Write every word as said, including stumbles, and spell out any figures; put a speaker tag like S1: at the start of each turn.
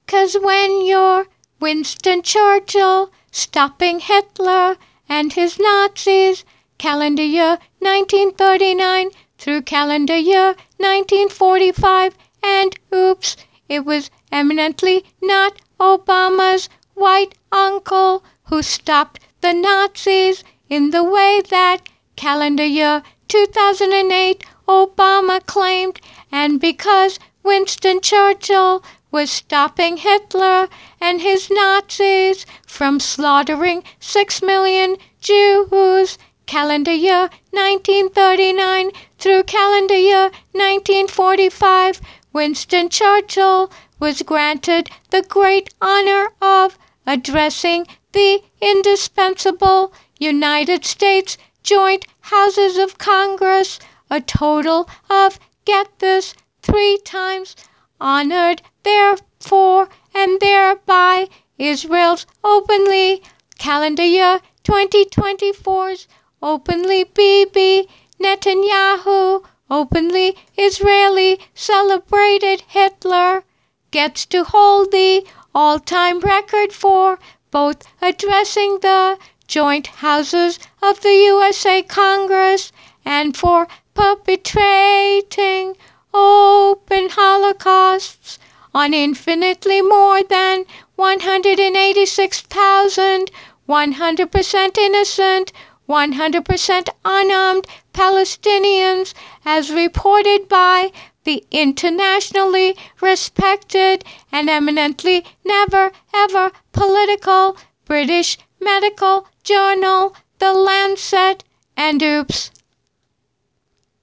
S1: 'Cause when you're Winston Churchill stopping Hitler and his Nazis, calendar year nineteen thirty-nine through calendar year nineteen forty-five, and oops, it was eminently not Obama's white uncle who stopped the Nazis in the way that calendar year two thousand eight Obama claimed, and because Winston Churchill was stopping Hitler and his Nazis from slaughtering six million Jews, calendar year nineteen thirty-nine through calendar year nineteen forty-five, Winston Churchill was granted the great honor of addressing the indispensable United States Joint Houses of Congress a total of, get this, three times, honored therefore and thereby Israel's openly, calendar year twenty twenty-four's openly Bibi Netanyahu, openly Israeli celebrated Hitler, gets to hold the all-time record for both addressing the joint houses of the U S A Congress and for perpetrating open holocausts on infinitely more than one hundred eighty-six thousand one hundred percent innocent, one hundred percent unarmed Palestinians, as reported by the internationally respected and eminently never ever political British medical journal The Lancet, and oops,